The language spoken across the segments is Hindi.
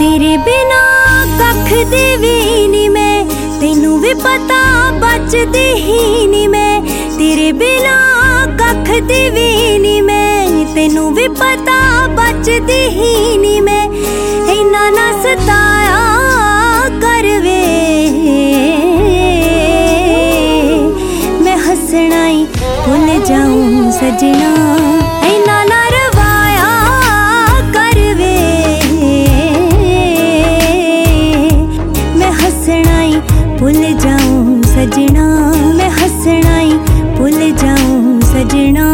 तेरे बिना कख दी भी नी मैं, तेनू भी पता बचदी ही नी मैं। तेरे बिना कख दी भी नी मैं, तेनू भी पता बचदी ही नी मैं। इन्ना ना सताया कर वे, मैं हंसना ही भुल जाऊं सजना। इन्ना ना रवाया कर वे, मैं हंसना ही भुल जाऊं सजना। मैं हंसना ही भुल जाऊं सजना।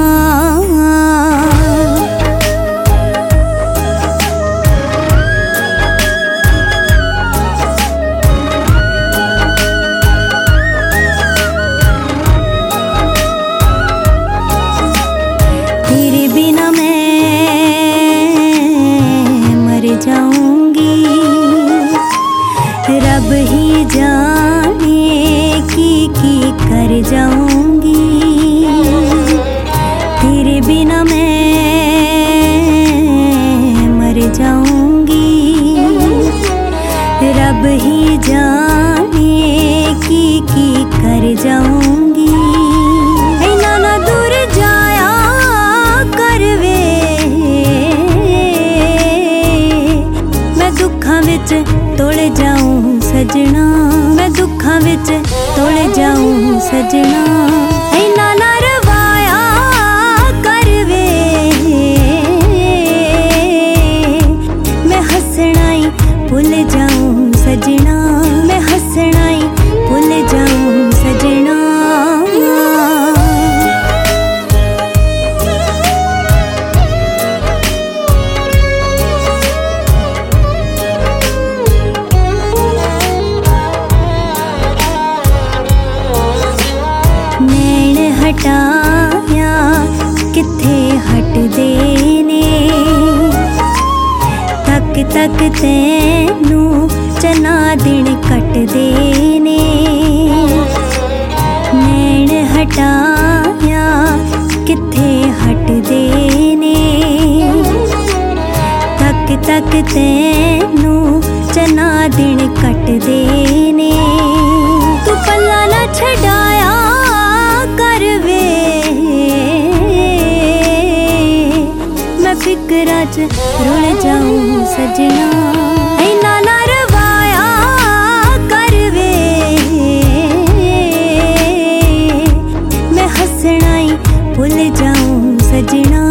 तेरे बिना मैं मर जाऊंगी, रब ही जाने की कर जाऊंगी। तेरे बिना मैं मर जाऊंगी, रब ही जाने की कर जाऊंगी। इन्ना ना दूर जाया कर वे, मैं दुखां विच तुल जाऊं सजना। मैं दुखां विच तुल जाऊं सजना। इन्ना ना रवाया कर वे, मैं हंसना ही भुल जाऊं सजना। मैं हंसना ही भुल जाऊं सजना। नैन हटाया किथे हटदे ने, तक तक तैनू चना दिन कटदे ने। नैन हटाया किथे हटदे ने, तक तक तैनू चना दिन कटदे ने। तू पल्ला ना छड़ाया कर वे, मैं फिकरा च रुल जाऊं सजना। इन्ना ना रवाया कर वे, मैं हंसना ही भुल जाऊं सजना।